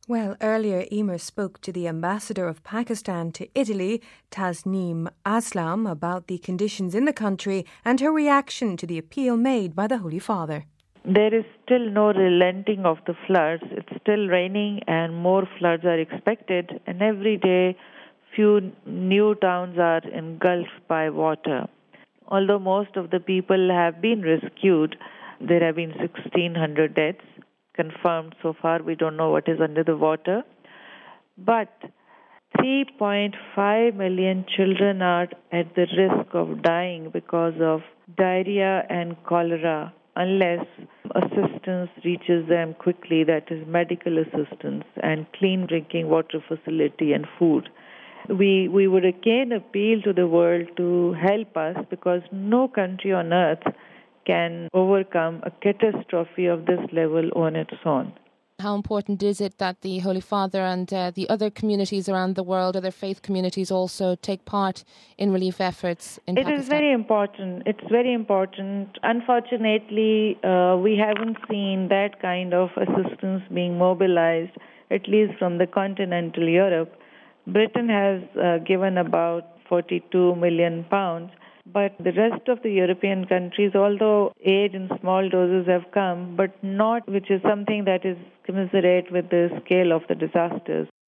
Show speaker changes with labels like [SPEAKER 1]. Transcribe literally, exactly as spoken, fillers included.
[SPEAKER 1] Well, earlier Emer spoke to the ambassador of Pakistan to Italy, Tasneem Aslam, about the conditions in the country and her reaction to the appeal made by the Holy Father.
[SPEAKER 2] There is still no relenting of the floods. It's still raining and more floods are expected, and every day few new towns are engulfed by water. Although most of the people have been rescued, there have been sixteen hundred deaths confirmed so far. We don't know what is under the water. But three point five million children are at the risk of dying because of diarrhea and cholera unless assistance reaches them quickly, that is medical assistance and clean drinking water facility and food. We, we would again appeal to the world to help us because no country on earth can overcome a catastrophe of this level on its own.
[SPEAKER 3] How important is it that the Holy Father and uh, the other communities around the world, other faith communities also take part in relief efforts in
[SPEAKER 2] it
[SPEAKER 3] Pakistan?
[SPEAKER 2] It is very important. It's very important. Unfortunately, uh, we haven't seen that kind of assistance being mobilized, at least from the continental Europe. Britain has uh, given about forty-two million pounds. But the rest of the European countries, although aid in small doses have come, but not which is something that is commensurate with the scale of the disasters.